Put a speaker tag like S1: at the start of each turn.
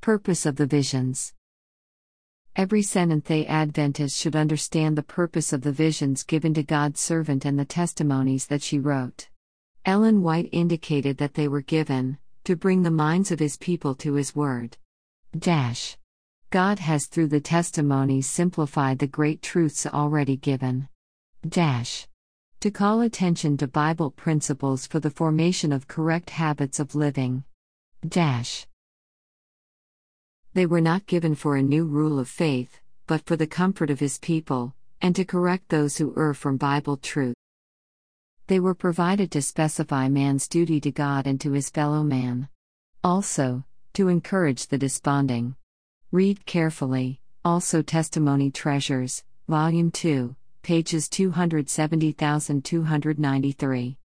S1: Purpose of the visions. Every Seventh-day Adventist should understand the purpose of the visions given to God's servant and the testimonies that she wrote. Ellen White indicated that they were given to bring the minds of His people to His Word. God has through the testimonies simplified the great truths already given. To call attention to Bible principles for the formation of correct habits of living. They were not given for a new rule of faith, but for the comfort of His people, and to correct those who err from Bible truth. They were provided to specify man's duty to God and to his fellow man. Also, to encourage the desponding. Read carefully, also Testimony Treasures, Volume 2, pages 270,293.